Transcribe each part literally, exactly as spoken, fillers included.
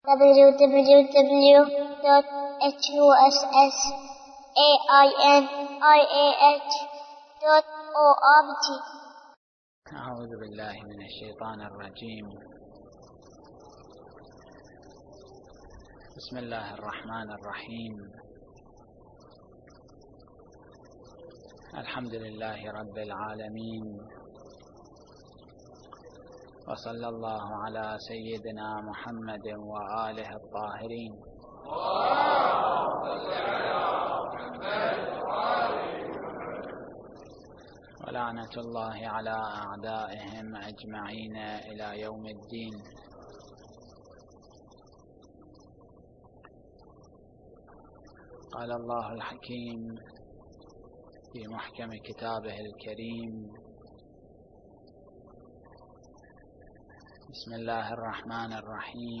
w w w dot h u s s a i n i a h dot org. أعوذ بالله من الشيطان الرجيم. بسم الله الرحمن الرحيم. الحمد لله رب العالمين، وصلى الله على سيدنا محمد وآله الطاهرين. ولعنة الله على أعدائهم أجمعين إلى يوم الدين. قال الله الحكيم في محكم كتابه الكريم: بسم الله الرحمن الرحيم.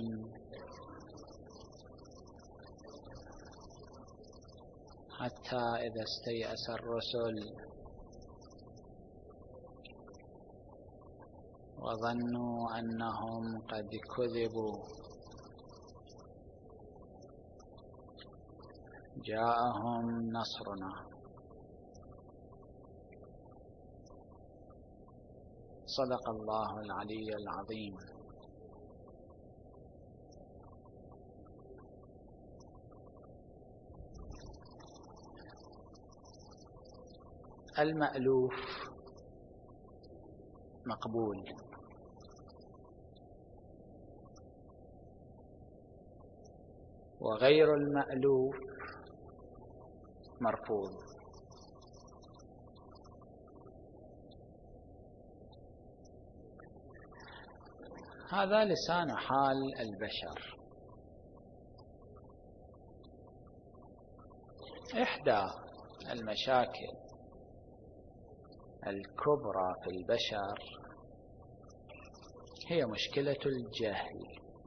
حتى إذا استيأس الرسل وظنوا أنهم قد كذبوا جاءهم نصرنا صدق الله العلي العظيم. المألوف مقبول، وغير المألوف مرفوض. هذا لسان حال البشر. إحدى المشاكل الكبرى في البشر هي مشكلة الجهل.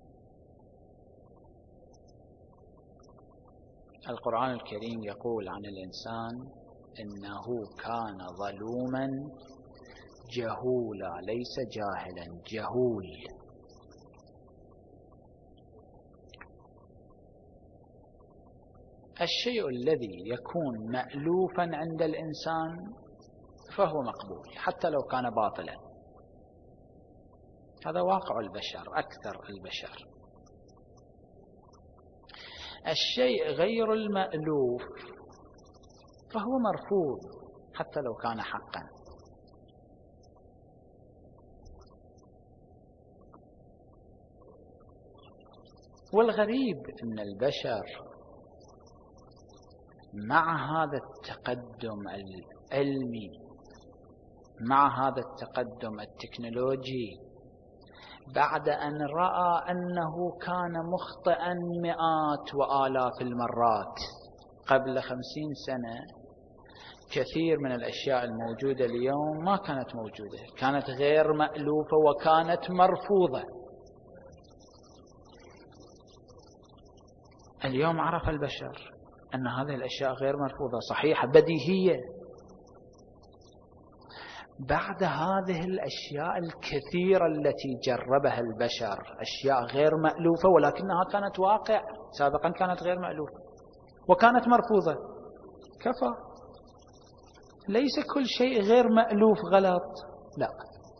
القرآن الكريم يقول عن الإنسان إنه كان ظلوما جهولا، ليس جاهلا، جهول. الشيء الذي يكون مألوفا عند الإنسان فهو مقبول حتى لو كان باطلا. هذا واقع البشر، أكثر البشر. الشيء غير المألوف فهو مرفوض حتى لو كان حقا. والغريب أن البشر مع هذا التقدم العلمي، مع هذا التقدم التكنولوجي، بعد أن رأى أنه كان مخطئا مئات وآلاف المرات قبل خمسين سنة، كثير من الأشياء الموجودة اليوم ما كانت موجودة، كانت غير مألوفة وكانت مرفوضة. اليوم عرف البشر أن هذه الأشياء غير مرفوضة، صحيحة، بديهية. بعد هذه الأشياء الكثيرة التي جربها البشر، أشياء غير مألوفة ولكنها كانت واقع، سابقا كانت غير مألوفة وكانت مرفوضة، كفى. ليس كل شيء غير مألوف غلط، لا،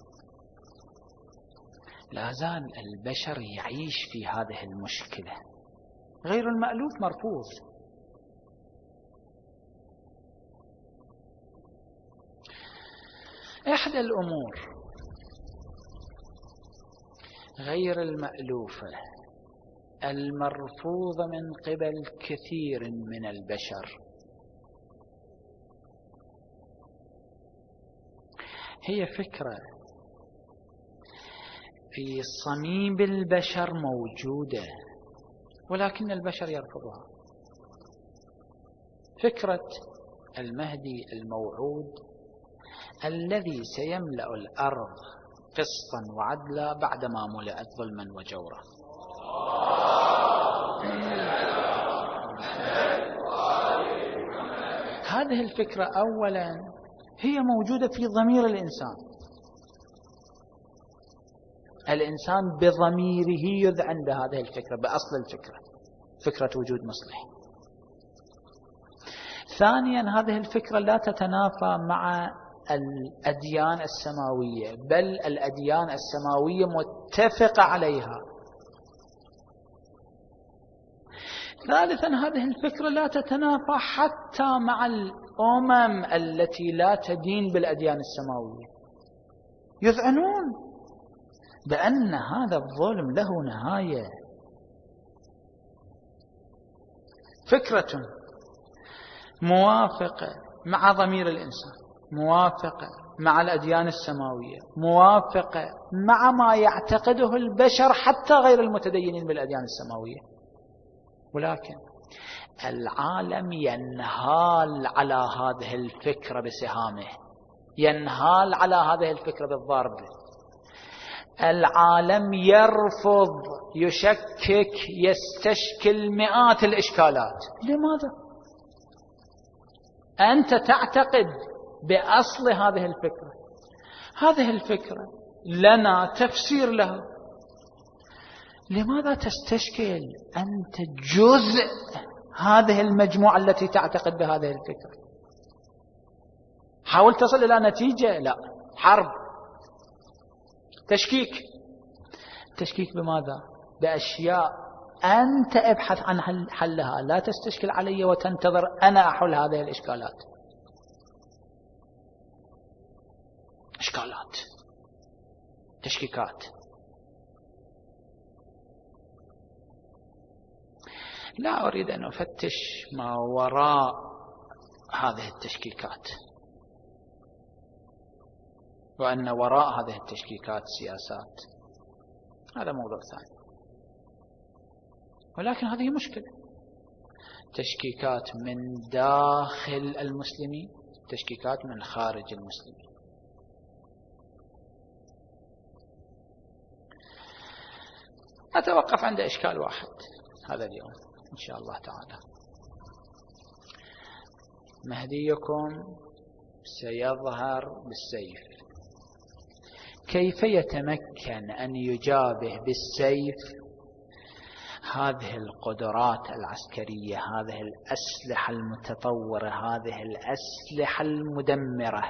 لا زال البشر يعيش في هذه المشكلة. غير المألوف مرفوض. إحدى الأمور غير المألوفة المرفوضة من قبل كثير من البشر هي فكرة في صميم البشر موجودة ولكن البشر يرفضها. فكرة المهدي الموعود الذي سيملأ الأرض قسطا وعدلا بعدما ملئت ظلما وجورا. هذه الفكرة أولا هي موجودة في ضمير الإنسان، الإنسان بضميره يذعن بهذه الفكرة، بأصل الفكرة، فكرة وجود مصلح. ثانيا هذه الفكرة لا تتنافى مع الأديان السماوية، بل الأديان السماوية متفقة عليها. ثالثا هذه الفكرة لا تتنافى حتى مع الأمم التي لا تدين بالأديان السماوية، يذعنون بأن هذا الظلم له نهاية. فكرة موافقة مع ضمير الإنسان، موافقة مع الأديان السماوية، موافقة مع ما يعتقده البشر حتى غير المتدينين بالأديان السماوية، ولكن العالم ينهال على هذه الفكرة بسهامه، ينهال على هذه الفكرة بالضرب. العالم يرفض، يشكك، يستشكل مئات الإشكالات. لماذا؟ أنت تعتقد بأصل هذه الفكرة، هذه الفكرة لنا تفسير لها، لماذا تستشكل؟ أنت جزء هذه المجموعة التي تعتقد بهذه الفكرة. حاول تصل إلى نتيجة، لا، حرب، تشكيك. تشكيك بماذا؟ بأشياء أنت ابحث عن حلها، لا تستشكل علي وتنتظر أنا أحل هذه الإشكالات. إشكالات، تشكيكات. لا أريد أن أفتش ما وراء هذه التشكيكات، وأن وراء هذه التشكيكات سياسات، هذا موضوع ثاني. ولكن هذه مشكلة، تشكيكات من داخل المسلمين، تشكيكات من خارج المسلمين. أتوقف عند إشكال واحد هذا اليوم إن شاء الله تعالى. مهديكم سيظهر بالسيف، كيف يتمكن أن يجابه بالسيف هذه القدرات العسكرية، هذه الأسلحة المتطورة، هذه الأسلحة المدمرة؟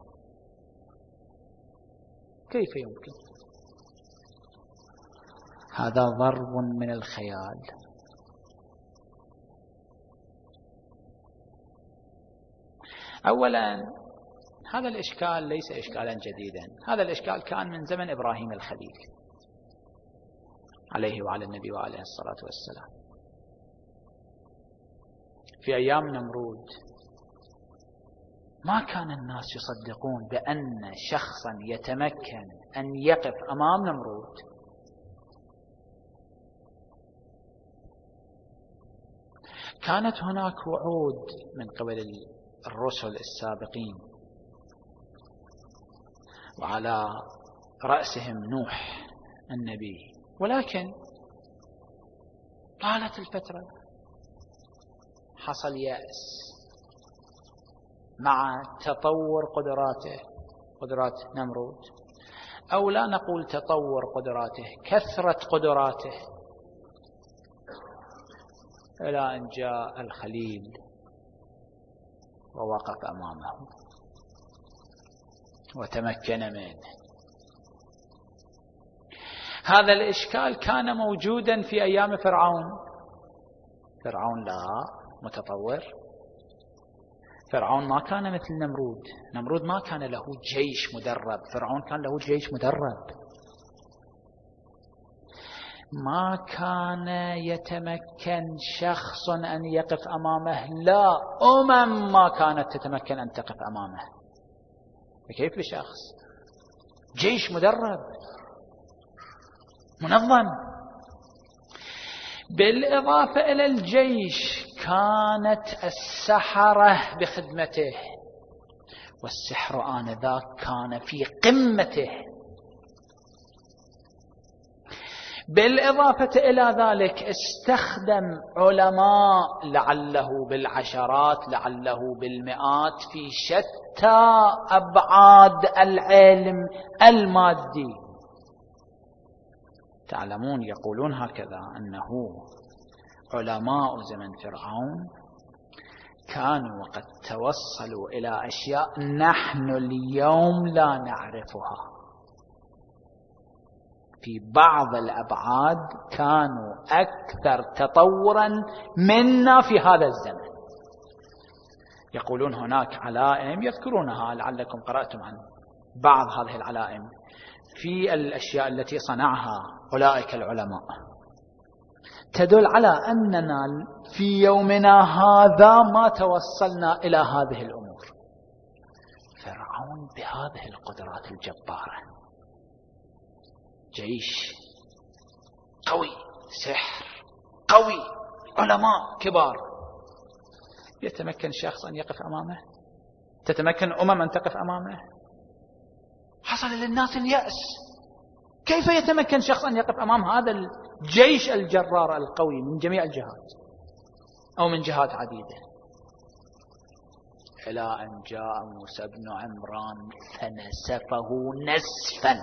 كيف يمكن؟ هذا ضرب من الخيال. أولا هذا الإشكال ليس إشكالا جديدا، هذا الإشكال كان من زمن إبراهيم الخليل عليه وعلى النبي وعليه الصلاة والسلام. في أيام نمرود ما كان الناس يصدقون بأن شخصا يتمكن أن يقف أمام نمرود. كانت هناك وعود من قبل الرسل السابقين، وعلى رأسهم نوح النبي، ولكن طالت الفترة، حصل يأس مع تطور قدراته، قدرات نمرود، أو لا نقول تطور قدراته، كثرة قدراته، إلى أن جاء الخليل ووقف أمامه وتمكن منه. هذا الإشكال كان موجودا في أيام فرعون. فرعون لا متطور، فرعون ما كان مثل نمرود. نمرود ما كان له جيش مدرب، فرعون كان له جيش مدرب. ما كان يتمكن شخص أن يقف أمامه، لا، أمم ما كانت تتمكن أن تقف أمامه. كيف بشخص؟ جيش مدرب منظم. بالإضافة إلى الجيش كانت السحرة بخدمته، والسحر آنذاك كان في قمته. بالإضافة إلى ذلك استخدم علماء لعله بالعشرات لعله بالمئات في شتى أبعاد العلم المادي. تعلمون يقولون هكذا أنه علماء زمن فرعون كانوا قد توصلوا إلى أشياء نحن اليوم لا نعرفها، في بعض الأبعاد كانوا أكثر تطورا منا في هذا الزمن. يقولون هناك علائم يذكرونها، لعلكم قرأتم عن بعض هذه العلائم في الأشياء التي صنعها أولئك العلماء، تدل على أننا في يومنا هذا ما توصلنا إلى هذه الأمور. فرعون بهذه القدرات الجبارة، جيش قوي، سحر قوي، علماء كبار، يتمكن شخص أن يقف أمامه؟ تتمكن أمم أن تقف أمامه؟ حصل للناس اليأس. كيف يتمكن شخص أن يقف أمام هذا الجيش الجرار القوي من جميع الجهات أو من جهات عديدة؟ إلى أن جاء موسى بن عمران فنسفه نسفا،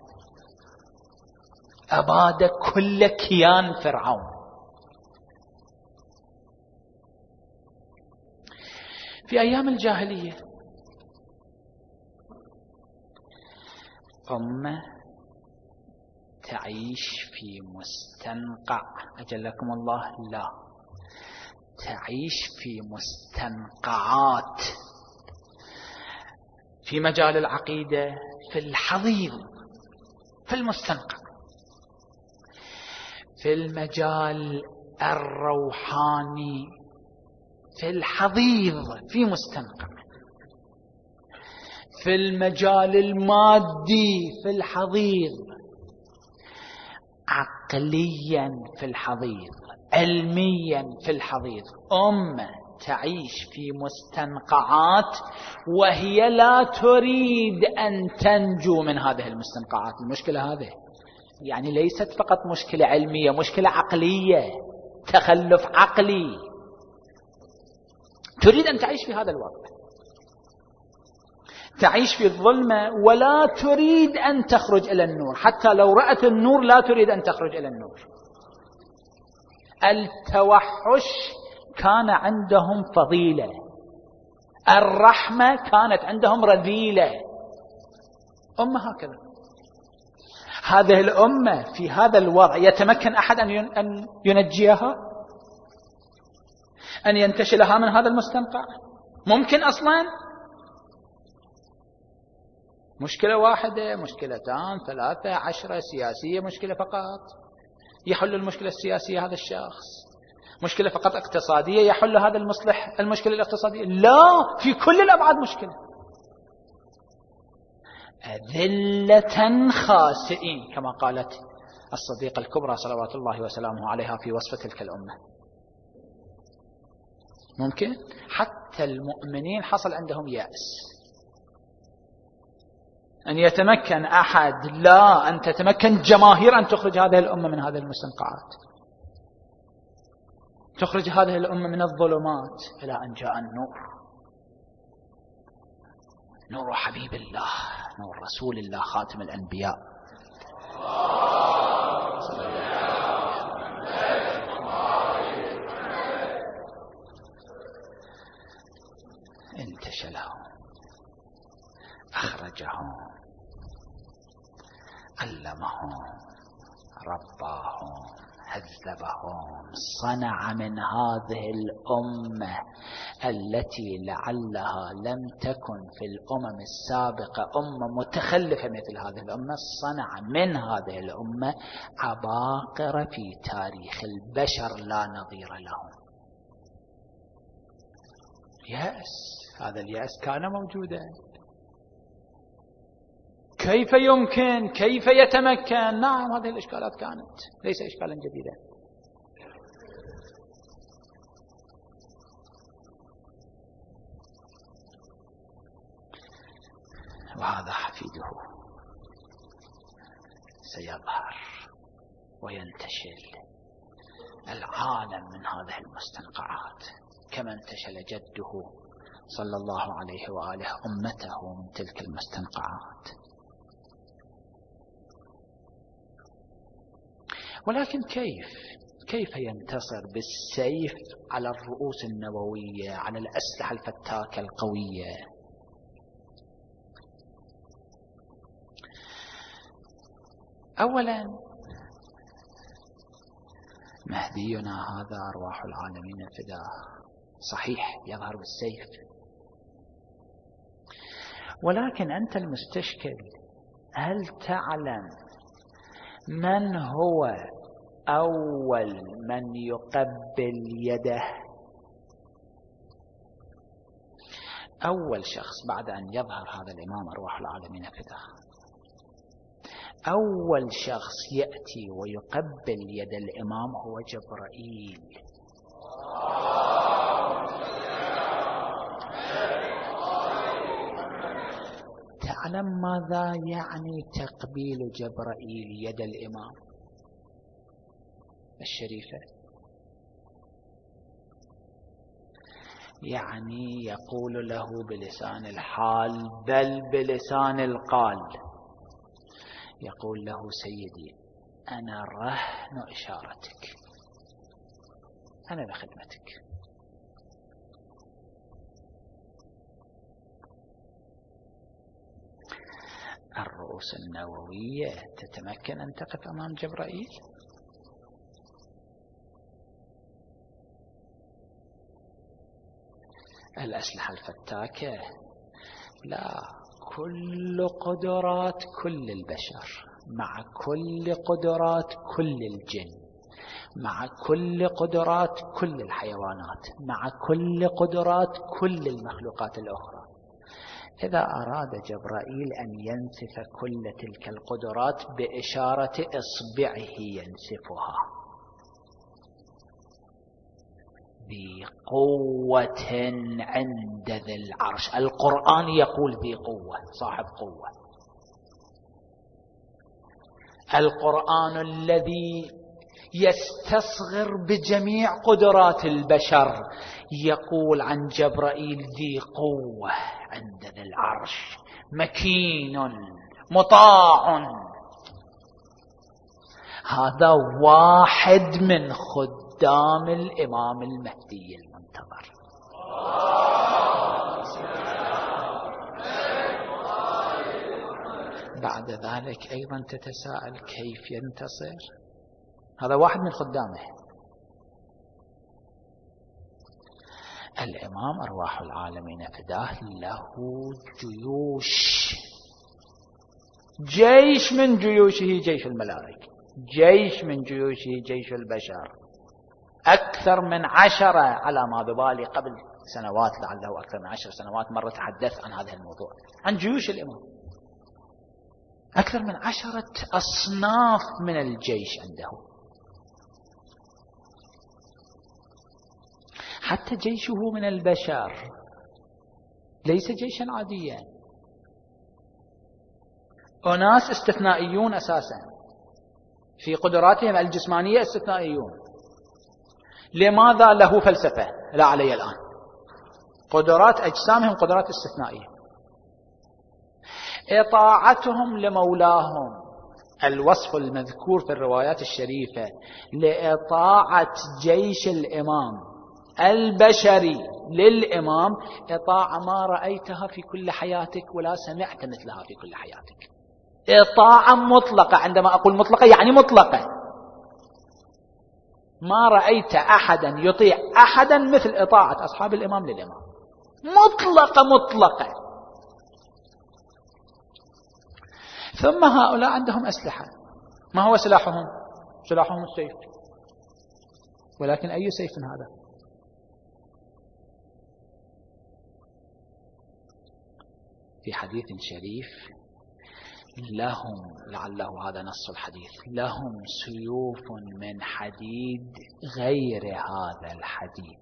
أباد كل كيان فرعون. في أيام الجاهلية أمة تعيش في مستنقع، أجلكم الله، لا، تعيش في مستنقعات في مجال العقيدة، في الحضيض، في المستنقع، في المجال الروحاني، في الحضيض، في مستنقع، في المجال المادي، في الحضيض، عقليا في الحضيض، علميا في الحضيض. أمة تعيش في مستنقعات وهي لا تريد أن تنجو من هذه المستنقعات. المشكلة هذه يعني ليست فقط مشكلة علمية، مشكلة عقلية، تخلف عقلي، تريد أن تعيش في هذا الوضع، تعيش في الظلمة ولا تريد أن تخرج إلى النور، حتى لو رأت النور لا تريد أن تخرج إلى النور. التوحش كان عندهم فضيلة، الرحمة كانت عندهم رذيلة. أمة هكذا، هذه الأمة في هذا الوضع يتمكن أحد أن ينجيها، أن ينتشلها من هذا المستنقع؟ ممكن أصلا؟ مشكلة واحدة، مشكلتان، ثلاثة، عشرة، سياسية مشكلة فقط يحل المشكلة السياسية هذا الشخص، مشكلة فقط اقتصادية يحل هذا المصلح المشكلة الاقتصادية، لا، في كل الأبعاد مشكلة. أذلة خاسئين كما قالت الصديقة الكبرى صلوات الله وسلامه عليها في وصف تلك الأمة. ممكن حتى المؤمنين حصل عندهم يأس أن يتمكن أحد، لا، أن تتمكن جماهير أن تخرج هذه الأمة من هذه المستنقعات، تخرج هذه الأمة من الظلمات، إلى أن جاء النور، نور حبيب الله، نور رسول الله خاتم الأنبياء. انتشلهم، أخرجهم، علمهم، رباهم، هذبهم، صنع من هذه الأمة التي لعلها لم تكن في الأمم السابقة أمة متخلفة مثل هذه الأمة، صنع من هذه الأمة عباقرة في تاريخ البشر لا نظير لهم. يأس، هذا اليأس كان موجودا. كيف يمكن، كيف يتمكن؟ نعم، هذه الإشكالات كانت، ليس إشكالا جديدا. وهذا حفيده سيظهر وينتشل العالم من هذه المستنقعات، كما انتشل جده صلى الله عليه وآله أمته من تلك المستنقعات. ولكن كيف كيف ينتصر بالسيف على الرؤوس النووية، على الأسلحة الفتاكة القوية؟ أولا مهدينا هذا أرواح العالمين فداه، صحيح يظهر بالسيف، ولكن أنت المستشكل، هل تعلم من هو أول من يقبل يده؟ أول شخص بعد أن يظهر هذا الإمام أرواح العالمين فداه، أول شخص يأتي ويقبل يد الإمام هو جبرائيل. تعلم ماذا يعني تقبيل جبرائيل يد الإمام الشريفة؟ يعني يقول له بلسان الحال بل بلسان القال، يقول له سيدي أنا رهن إشارتك، أنا بخدمتك. الرؤوس النووية تتمكن أن تقف أمام جبرائيل؟ الأسلحة الفتاكة لا، كل قدرات كل البشر مع كل قدرات كل الجن مع كل قدرات كل الحيوانات مع كل قدرات كل المخلوقات الأخرى. إذا أراد جبرائيل أن ينسف كل تلك القدرات بإشارة إصبعه ينسفها بقوة عند ذي العرش. القرآن يقول ذي قوة، صاحب قوة. القرآن الذي يستصغر بجميع قدرات البشر يقول عن جبرائيل ذي قوة عند ذي العرش، مكين مطاع. هذا واحد من خدام الإمام المهدي المنتظر. بعد ذلك أيضا تتساءل كيف ينتصر؟ هذا واحد من خدامه. الإمام أرواح العالمين فداه له جيوش، جيش من جيوشه جيش الملائكة، جيش من جيوشه جيش البشر، أكثر من عشرة على ما ببالي. قبل سنوات لعله أكثر من عشر سنوات مرة تحدث عن هذا الموضوع، عن جيوش الإمام. أكثر من عشرة أصناف من الجيش عنده. حتى جيشه من البشر ليس جيشا عاديا، أناس استثنائيون أساسا في قدراتهم الجسمانية، استثنائيون. لماذا؟ له فلسفة لا علي الآن. قدرات أجسامهم قدرات استثنائية. إطاعتهم لمولاهم، الوصف المذكور في الروايات الشريفة لإطاعة جيش الإمام البشري للإمام إطاعة ما رأيتها في كل حياتك ولا سمعت مثلها في كل حياتك. إطاعة مطلقة، عندما أقول مطلقة يعني مطلقة، ما رأيت أحدا يطيع أحدا مثل إطاعة أصحاب الإمام للإمام، مطلقة مطلقة. ثم هؤلاء عندهم أسلحة. ما هو سلاحهم؟ سلاحهم السيف. ولكن أي سيف هذا؟ في حديث شريف لهم، لعله هذا نص الحديث، لهم سيوف من حديد غير هذا الحديد،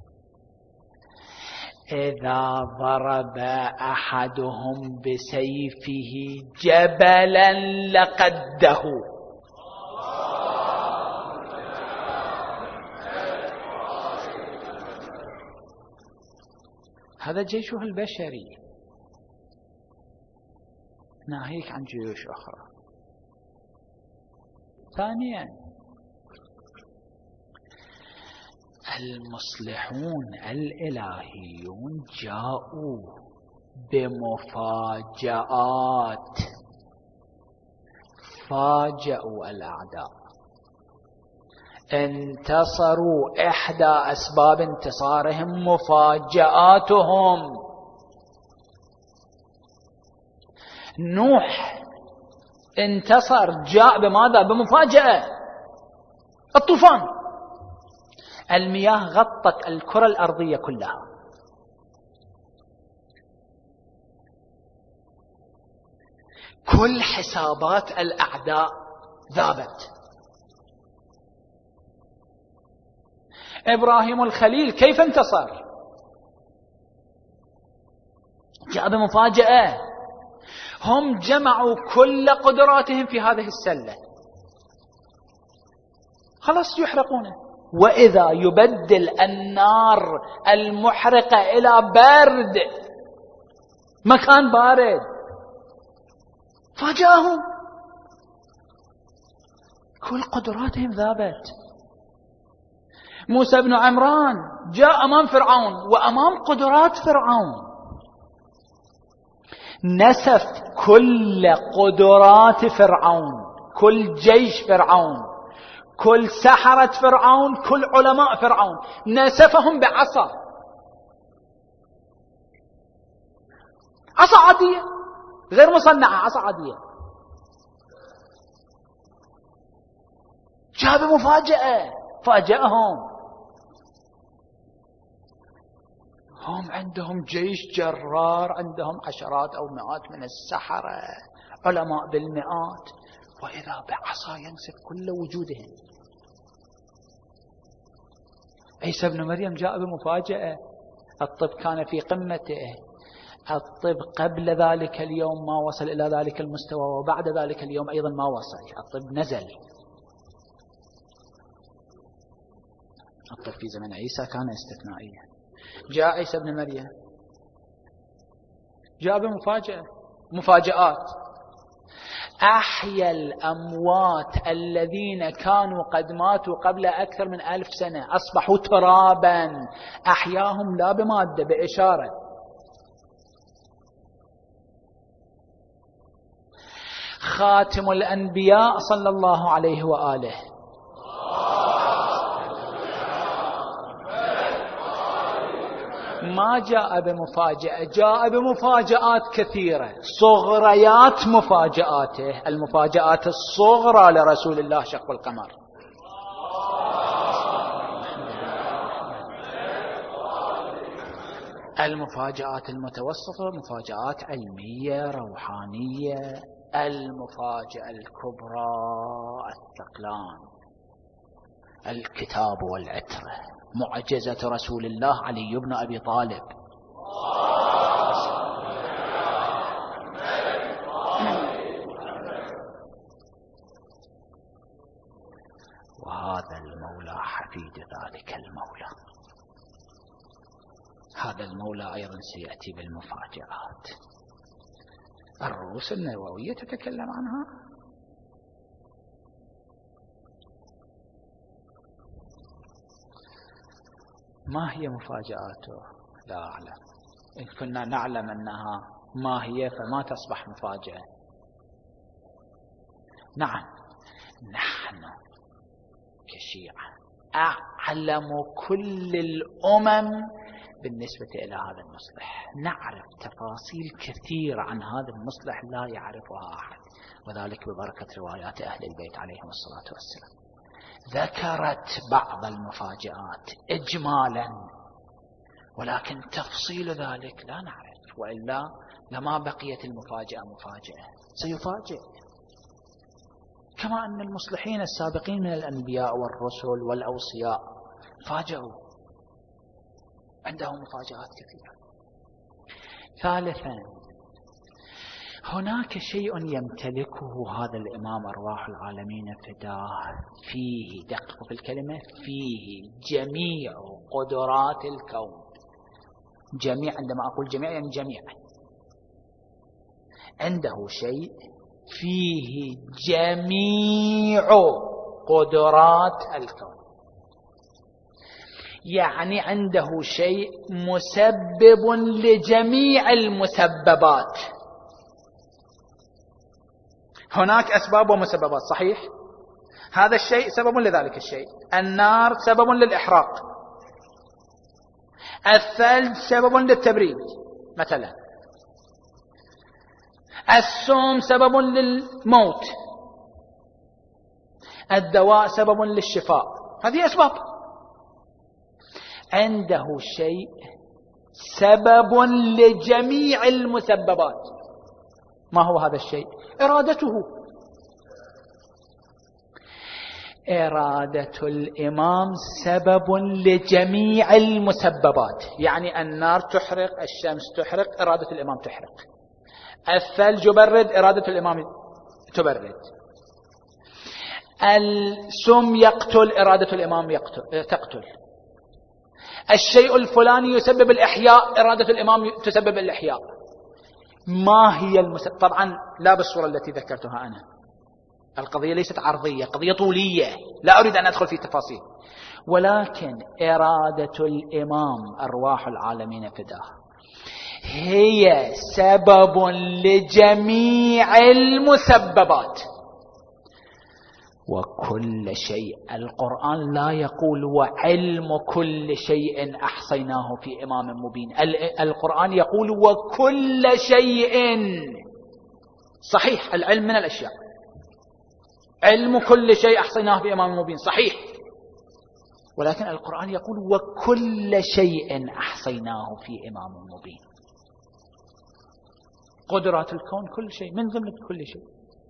إذا ضرب أحدهم بسيفه جبلا لقده. هذا جيشه البشري، ناهيك عن جيوش أخرى. ثانيا المصلحون الإلهيون جاءوا بمفاجآت، فاجأوا الأعداء، انتصروا. إحدى أسباب انتصارهم مفاجآتهم. نوح انتصر، جاء بماذا؟ بمفاجأة. الطوفان، المياه غطت الكرة الأرضية كلها. كل حسابات الأعداء ذابت. إبراهيم الخليل كيف انتصر؟ جاء بمفاجأة. هم جمعوا كل قدراتهم في هذه السلة، خلاص يحرقونه. وإذا يبدل النار المحرقة إلى برد، مكان بارد، فاجأهم. كل قدراتهم ذابت. موسى بن عمران جاء أمام فرعون وأمام قدرات فرعون، نسف كل قدرات فرعون، كل جيش فرعون، كل سحرة فرعون، كل علماء فرعون، نسفهم بعصا، عصا عادية غير مصنعة، عصا عادية. جاب مفاجأة، فاجأهم. هم عندهم جيش جرار، عندهم عشرات أو مئات من السحرة، علماء بالمئات، وإذا بعصا ينسف كل وجودهم. عيسى ابن مريم جاء بمفاجأة. الطب كان في قمته، الطب قبل ذلك اليوم ما وصل إلى ذلك المستوى، وبعد ذلك اليوم أيضا ما وصل، الطب نزل. الطب في زمن عيسى كان استثنائيا. جاء عيسى ابن مريم جاء بمفاجأة، مفاجآت. أحيا الأموات الذين كانوا قد ماتوا قبل أكثر من ألف سنة، أصبحوا ترابا، أحياهم لا بمادة، بإشارة. خاتم الأنبياء صلى الله عليه وآله ما جاء بمفاجأة، جاء بمفاجآت كثيرة، صغريات مفاجآته. المفاجآت الصغرى لرسول الله شق القمر. المفاجآت المتوسطة مفاجآت علمية روحانية. المفاجأة الكبرى الثقلان، الكتاب والعترة، معجزة رسول الله علي بن أبي طالب. وهذا المولى حفيد ذلك المولى. هذا المولى أيضا سيأتي بالمفاجآت. الرؤوس النووية تتكلم عنها. ما هي مفاجآته؟ لا أعلم. إن كنا نعلم أنها ما هي فما تصبح مفاجأة. نعم، نحن كشيعة أعلم كل الأمم بالنسبة إلى هذا المصلح، نعرف تفاصيل كثيرة عن هذا المصلح لا يعرفها أحد، وذلك ببركة روايات أهل البيت عليهم الصلاة والسلام. ذكرت بعض المفاجآت إجمالا، ولكن تفصيل ذلك لا نعرف، وإلا لما بقيت المفاجأة مفاجأة، سيفاجئ. كما أن المصلحين السابقين من الأنبياء والرسل والأوصياء فاجأوا، عندهم مفاجآت كثيرة. ثالثا، هناك شيء يمتلكه هذا الإمام أرواح العالمين فداه، فيه، دققوا في الكلمة، فيه جميع قدرات الكون. جميع، عندما أقول جميع يعني جميع. عنده شيء فيه جميع قدرات الكون. يعني عنده شيء مسبب لجميع المسببات. هناك أسباب ومسببات، صحيح؟ هذا الشيء سبب لذلك الشيء. النار سبب للإحراق، الثلج سبب للتبريد مثلا، السم سبب للموت، الدواء سبب للشفاء. هذه أسباب. عنده شيء سبب لجميع المسببات. ما هو هذا الشيء؟ إرادته. إرادة الإمام سبب لجميع المسببات. يعني النار تحرق، الشمس تحرق، إرادة الإمام تحرق. الثلج يبرد، إرادة الإمام تبرد. السم يقتل، إرادة الإمام يقتل تقتل. الشيء الفلاني يسبب الإحياء، إرادة الإمام تسبب الإحياء. ما هي المسبب؟ طبعا لا بالصورة التي ذكرتها أنا، القضية ليست عرضية، قضية طولية، لا أريد أن أدخل في تفاصيل، ولكن إرادة الإمام أرواح العالمين فداه هي سبب لجميع المسببات. وكل شيء، القرآن لا يقول وعلم كل شيء أحصيناه في إمام مبين، القرآن يقول وكل شيء. صحيح العلم من الأشياء، علم كل شيء أحصيناه في إمام مبين صحيح، ولكن القرآن يقول وكل شيء أحصيناه في إمام مبين. قدرات الكون كل شيء، من ضمن كل شيء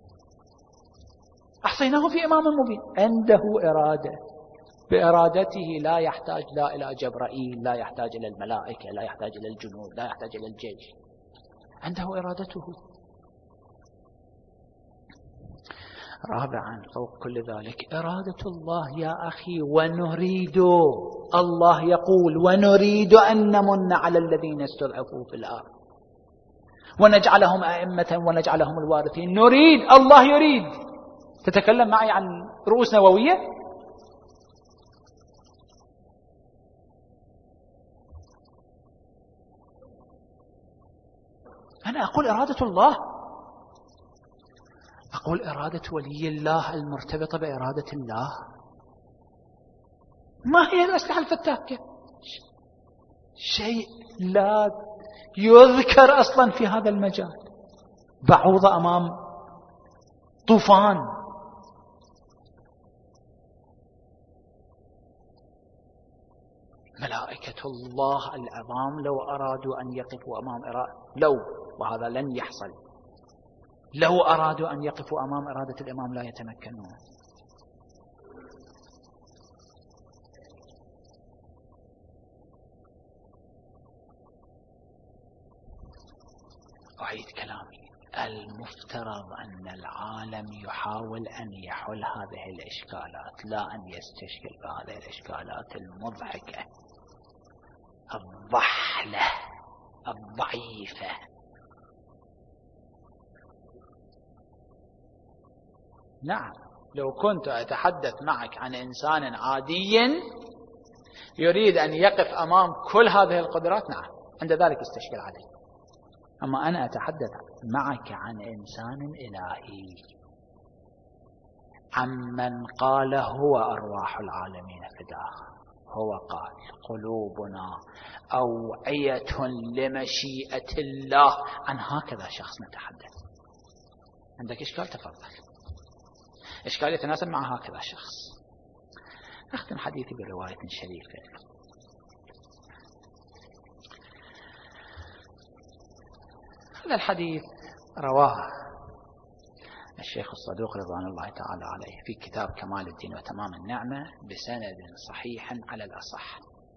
أحصيناه في إمام مبين. عنده إرادة، بإرادته لا يحتاج لا إلى جبرائيل، لا يحتاج إلى الملائكة، لا يحتاج إلى الجنود، لا يحتاج إلى الجيش، عنده إرادته. رابعا فوق كل ذلك إرادة الله يا أخي. ونريد، الله يقول ونريد أن نمن على الذين استضعفوا في الأرض ونجعلهم أئمة ونجعلهم الوارثين. نريد، الله يريد. تتكلم معي عن رؤوس نووية؟ أنا أقول إرادة الله، أقول إرادة ولي الله المرتبطة بإرادة الله. ما هي الأسلحة الفتاكة؟ شيء لا يذكر أصلا في هذا المجال. بعوضة أمام طوفان. ملائكة الله العظام لو أرادوا أن يقفوا أمام إرادة، لو، وهذا لن يحصل، لو أرادوا أن يقفوا أمام إرادة الإمام لا يتمكنون. أعيد كلامي، المفترض أن العالم يحاول أن يحل هذه الإشكالات، لا أن يستشكل بهذه الإشكالات المضحكة الضحلة الضعيفة. نعم، لو كنت أتحدث معك عن إنسان عادي يريد أن يقف أمام كل هذه القدرات، نعم عند ذلك استشكل عليه. أما أنا أتحدث معك عن إنسان إلهي، عمن قال هو أرواح العالمين فداه. هو قال قلوبنا أوعية لمشيئة الله. عن هكذا شخص نتحدث. عندك إشكال؟ تفضل. إشكال يتناسب مع هكذا شخص. أختم حديثي برواية شريفة. هذا الحديث رواه الشيخ الصدوق رضوان الله تعالى عليه في كتاب كمال الدين وتمام النعمة بسند صحيح على الأصح،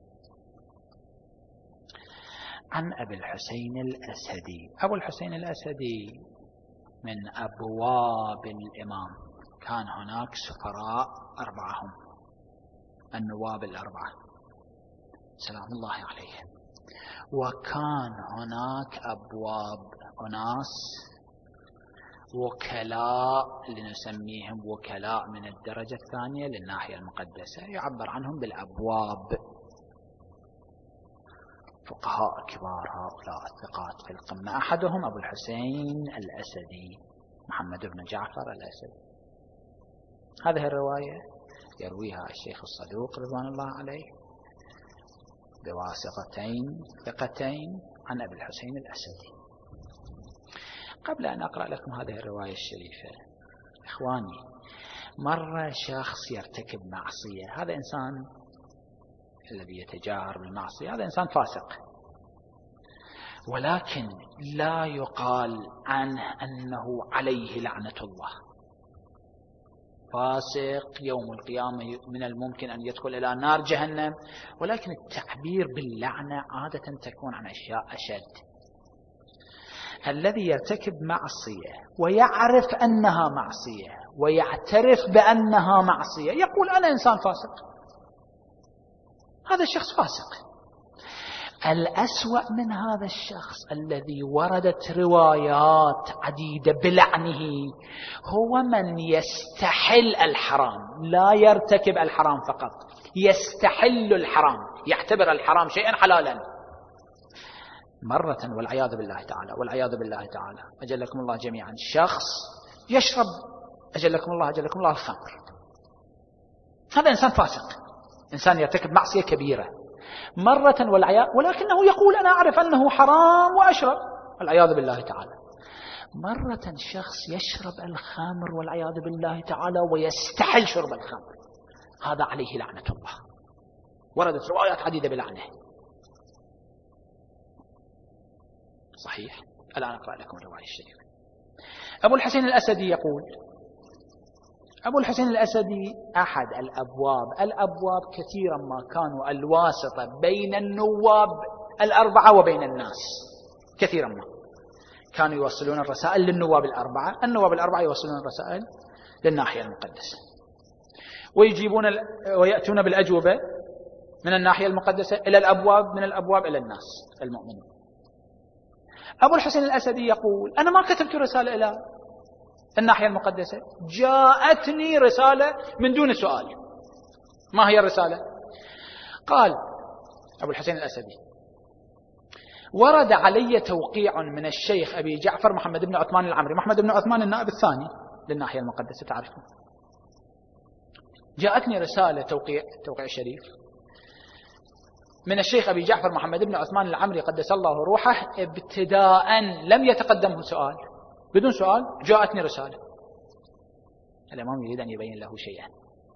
عن أبي الحسين الأسدي. أبو الحسين الأسدي من أبواب الإمام، كان هناك سفراء أربعة هم النواب الأربعة سلام الله عليهم، وكان هناك أبواب أناس وكلاء لنسميهم وكلاء من الدرجة الثانية للناحية المقدسة، يعبر عنهم بالأبواب. فقهاء كبار هؤلاء الثقات في القمة، أحدهم أبو الحسين الأسدي محمد بن جعفر الأسدي. هذه الرواية يرويها الشيخ الصدوق رضوان الله عليه بواسطتين ثقتين عن أبي الحسين الأسدي. قبل أن أقرأ لكم هذه الرواية الشريفة، إخواني، مرة شخص يرتكب معصية، هذا إنسان الذي يتجاهر بالمعصية هذا إنسان فاسق، ولكن لا يقال عنه أنه عليه لعنة الله. فاسق يوم القيامة من الممكن أن يدخل إلى نار جهنم، ولكن التعبير باللعنة عادة تكون عن أشياء أشد. الذي يرتكب معصية ويعرف أنها معصية ويعترف بأنها معصية يقول أنا إنسان فاسق، هذا الشخص فاسق. الأسوأ من هذا الشخص الذي وردت روايات عديدة بلعنه هو من يستحل الحرام، لا يرتكب الحرام فقط، يستحل الحرام، يعتبر الحرام شيئا حلالا. مرة والعياذ بالله تعالى والعياذ بالله تعالى أجلكم الله جميعا، شخص يشرب أجلكم الله أجلكم الله الخمر، هذا إنسان فاسق، إنسان يرتكب معصية كبيرة مرة والعياذ، ولكنه يقول أنا أعرف أنه حرام وأشرب، والعياذ بالله تعالى. مرة شخص يشرب الخمر والعياذ بالله تعالى ويستحل شرب الخمر، هذا عليه لعنة الله، وردت روايات عديدة بلعنه. صحيح. الآن أقرأ لكم الرواية الشريفة. أبو الحسين الأسدي يقول، أبو الحسين الأسدي أحد الأبواب الأبواب كثيرا ما كانوا الواسطة بين النواب الأربعة وبين الناس، كثيرا ما كانوا يوصلون الرسائل للنواب الأربعة، النواب الأربعة يوصلون الرسائل للناحية المقدسة، ويجيبون ويأتون بالأجوبة من الناحية المقدسة إلى الأبواب، من الأبواب إلى الناس المؤمنين. أبو الحسين الأسدي يقول أنا ما كتبت رسالة إلى الناحية المقدسة، جاءتني رسالة من دون سؤال. ما هي الرسالة؟ قال أبو الحسين الأسدي ورد علي توقيع من الشيخ أبي جعفر محمد بن عثمان العمري، محمد بن عثمان النائب الثاني للناحية المقدسة تعرفون. جاءتني رسالة توقيع توقيع شريف من الشيخ أبي جعفر محمد بن عثمان العمري قدس الله روحه، ابتداء لم يتقدمه سؤال، بدون سؤال جاءتني رسالة. الإمام يريد أن يبين له شيئا.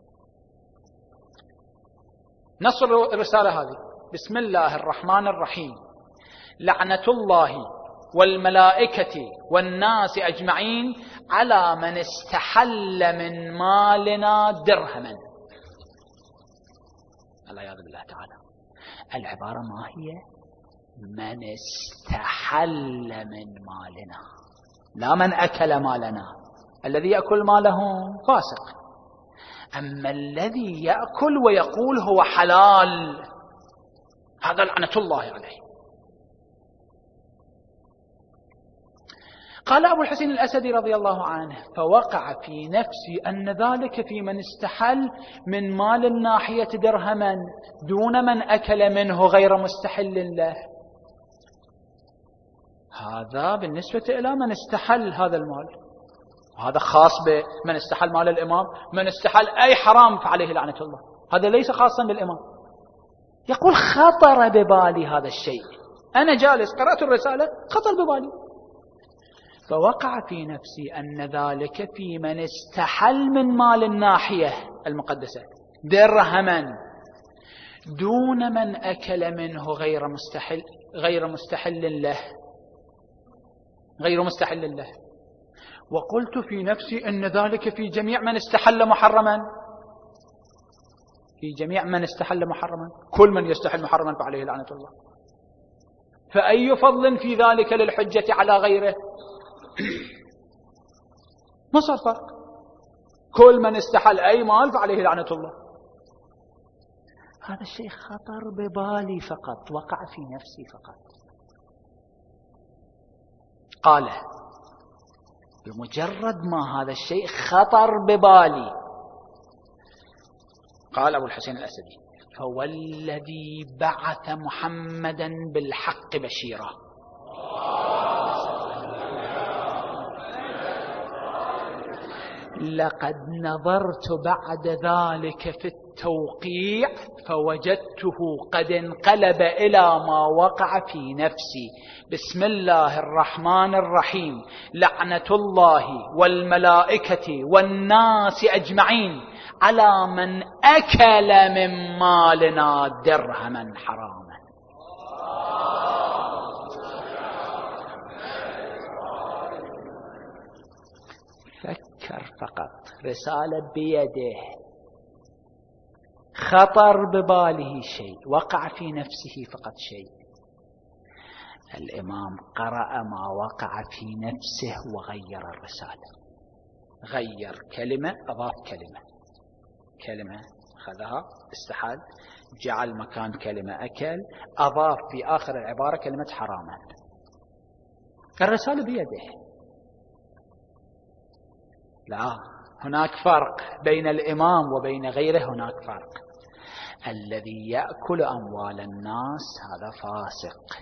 نص الرسالة هذه: بسم الله الرحمن الرحيم، لعنة الله والملائكة والناس أجمعين على من استحل من مالنا درهما. العياذ بالله تعالى. العبارة ما هي؟ من استحل من مالنا، لا من أكل مالنا. الذي يأكل ماله فاسق، أما الذي يأكل ويقول هو حلال هذا لعنة الله عليه. قال أبو الحسين الأسدي رضي الله عنه: فوقع في نفسي أن ذلك في من استحل من مال الناحية درهما دون من أكل منه غير مستحل له. هذا بالنسبة إلى من استحل هذا المال، وهذا خاص بمن استحل مال الإمام. من استحل أي حرام فعليه لعنة الله، هذا ليس خاصا بالإمام. يقول خطر ببالي هذا الشيء، أنا جالس قرأت الرسالة خطر ببالي. فوقع في نفسي أن ذلك في من استحل من مال الناحية المقدسة درهما دون من أكل منه غير مستحل غير مستحل له غير مستحل له. وقلت في نفسي أن ذلك في جميع من استحل محرما، في جميع من استحل محرما، كل من يستحل محرما فعليه لعنة الله. فأي فضل في ذلك للحجة على غيره؟ ما صار فرق، كل من استحل أي مال فعليه لعنة الله. هذا الشيء خطر ببالي فقط، وقع في نفسي فقط. قال بمجرد ما هذا الشيء خطر ببالي، قال أبو الحسين الأسدي: فوالذي بعث محمدا بالحق بشيرا. لقد نظرت بعد ذلك في التوقيع فوجدته قد انقلب إلى ما وقع في نفسي. بسم الله الرحمن الرحيم. لعنة الله والملائكة والناس أجمعين على من أكل من مالنا درهما حراما. فكر فقط، رسالة بيده، خطر بباله شيء، وقع في نفسه فقط شيء. الإمام قرأ ما وقع في نفسه وغير الرسالة، غير كلمة أضاف كلمة، كلمة خذها استحال جعل مكان كلمة أكل، أضاف في آخر العبارة كلمة حراما. الرسالة بيده. لا، هناك فرق بين الإمام وبين غيره، هناك فرق. الذي يأكل أموال الناس هذا فاسق،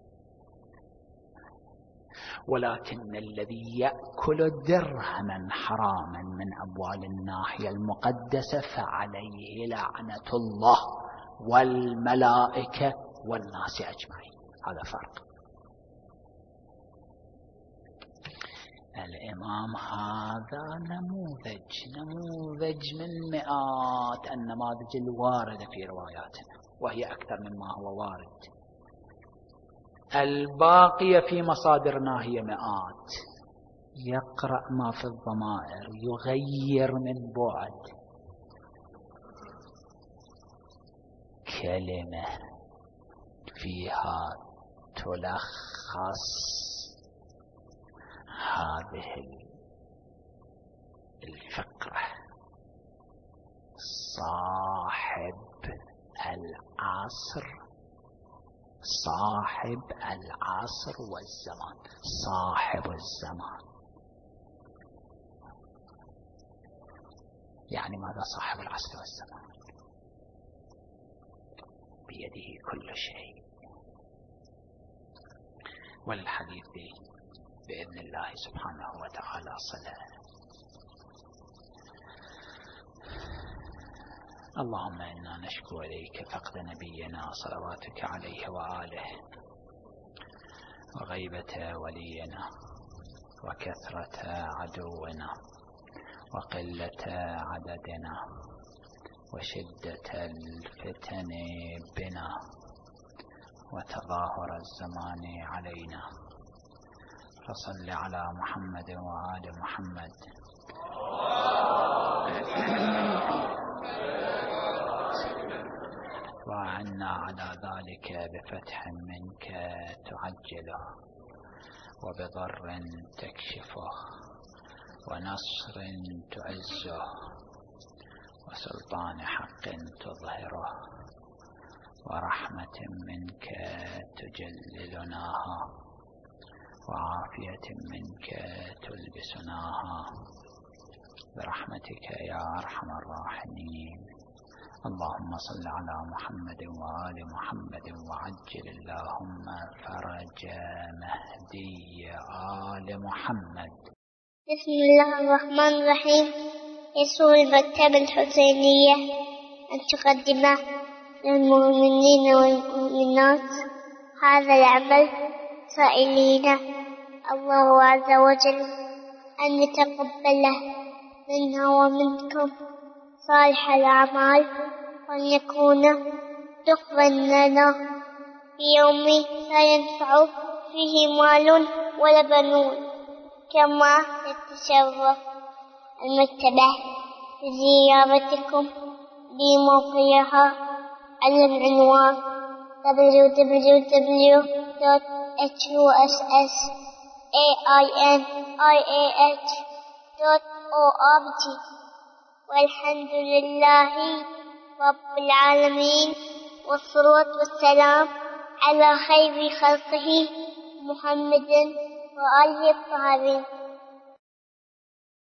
ولكن الذي يأكل درهما حراما من أموال الناحية المقدسة فعليه لعنة الله والملائكة والناس أجمعين. هذا فرق. الإمام هذا نموذج نموذج من مئات النماذج الواردة في رواياتنا، وهي أكثر مما هو وارد. الباقية في مصادرنا هي مئات. يقرأ ما في الضمائر، يغير من بعد كلمة فيها تلخص هذه الفكرة. صاحب العصر، صاحب العصر والزمان، صاحب الزمان. يعني ماذا صاحب العصر والزمان؟ بيده كل شيء. والحديث بإذن الله سبحانه وتعالى صلى. اللهم إنا نشكو إليك فقد نبينا صلواتك عليه وآله، وغيبة ولينا، وكثرة عدونا، وقلة عددنا، وشدة الفتن بنا، وتظاهر الزمان علينا. فصل على محمد وآل محمد. وعنا على ذلك بفتح منك تعجله، وبضر تكشفه، ونصر تعزه، وسلطان حق تظهره، ورحمة منك تجللناها، وعافية منك تلبسناها، برحمتك يا أرحم الراحمين. اللهم صل على محمد وآل محمد، وعجل اللهم فرج مهدي آل محمد. بسم الله الرحمن الرحيم. يسر المكتبة الحسينية أن تقدم للمؤمنين والمؤمنات هذا العمل، سائلين الله عز وجل أن يتقبله منا ومنكم صالح الأعمال، وأن يكون دخلا لنا في يوم لا ينفع فيه مال ولا بنون. كما تتشرف المكتبة بزيارتكم لموقعها على العنوان دبليو دبليو دبليو دوت إتش يو إس إس إيه آي إن آي إيه إتش دوت أو آر جي. والحمد لله رب العالمين، والصلاة والسلام على خير خلقه محمد وآله الطاهرين.